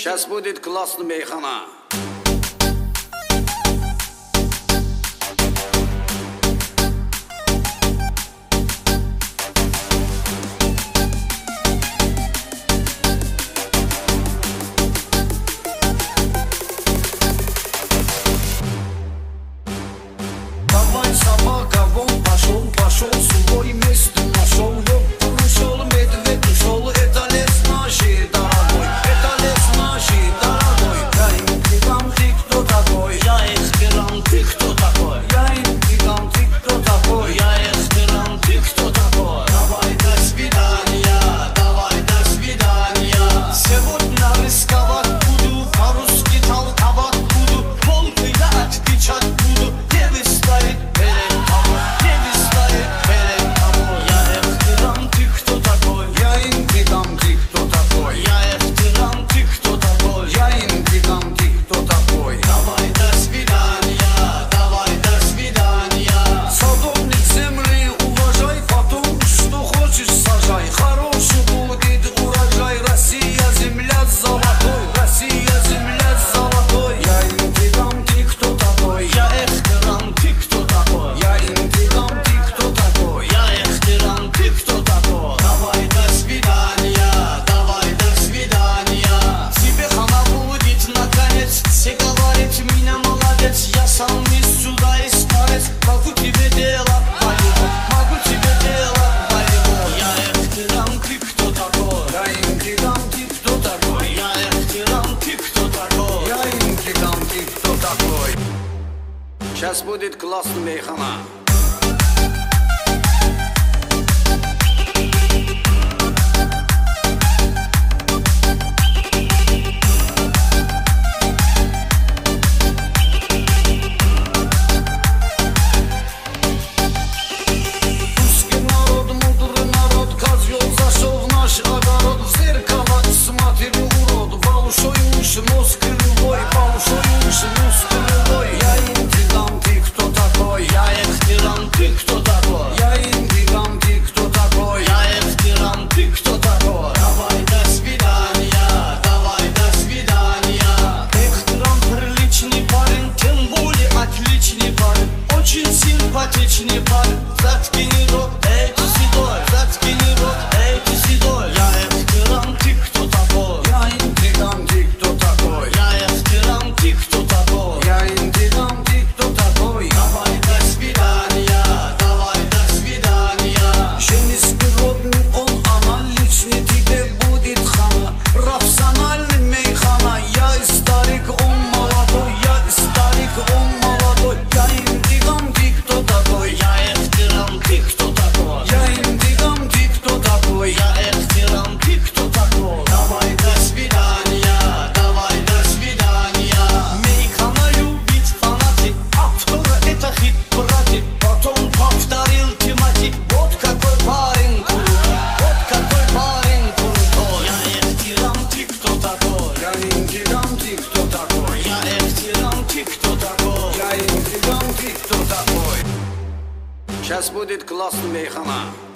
Сейчас будет классный мейхана. Давай, собака, вон пошел, свой место нашел. Ушел медведь, ушел, это лес ночи, дорогой, это лес ночи, дорогой. Я им гигам, ты кто такой? Я Эхтирам, ты кто такой? Я им гигам, ты кто такой? Я Эхтирам, ты кто такой? Давай, до свидания, давай, до свидания. Сегодня рисковать буду, по-русски толковать буду, полкыда отвечать буду. Девы стоит перед тобой, девы стоит перед тобой. Я Эхтирам, ты кто такой? Я им гигам, ты кто такой? Я Эхтирам, ты кто такой? Я им гигам, ты кто такой? Давай, до свидания, давай, до свидания. Садовник земли уважай, потом что хочешь сажай. Хороший будет урожай, Россия земля золотой, Россия земля золотой. Я им гигам, ты кто такой? Я Эхтирам, ты кто такой? Я им гигам, ты кто такой? Я Эхтирам, ты кто такой? Давай, до свидания, давай, до свидания. Тебе хана будет наконец. Все говорят, меня молодец. Я сам из сюда и старец. Могу тебе дело полюбовь, могу тебе дело полюбовь. Я Эхтирам, ты кто такой? Я им гигам, ты кто такой? Я Эхтирам, ты кто такой? Я им гигам, ты кто такой? Сейчас будет классный мейхана. Русский народ, мудрый народ, козел зашел в наш огород. В зеркало смотрю, урод, большой уши, нос кривой, большой уши, нос кривой. Я им гигам, ты кто такой? Я Эхтирам, ты кто такой? Я им гигам, ты кто такой? Я Эхтирам, ты кто такой? Давай, до свидания, давай, до свидания. Эхтирам приличный парень, тем более отличный парень. Очень симпатичный парень. Заткни рот, эй ты седой, заткни рот, эй ты седой. Я Эхтирам, ты кто такой? Я им гигам, ты кто такой? Я Эхтирам, ты кто такой? Я им гигам, ты кто такой? Давай, до свидания, давай, до свидания. Женский родный он аналичный, тебе будет хана. Профессиональный мейхана, я и старик, он молодой, я и старик, он молодой. Я им гигам, ты кто такой? Я Эхтирам, ты кто такой? Я им гигам, ты кто такой? Я Эхтирам, ты кто такой? Давай, до свидания, давай, до свидания. Мейхана любит фанатик, автора это хит, братик. Потом повторил тематик. Вот какой парень крутой, вот какой парень крутой. Я Эхтирам, ты кто такой? Я им гигам, ты кто такой? Я Эхтирам, ты кто такой? Я им гигам, ты кто такой? Сейчас будет классный мейхана.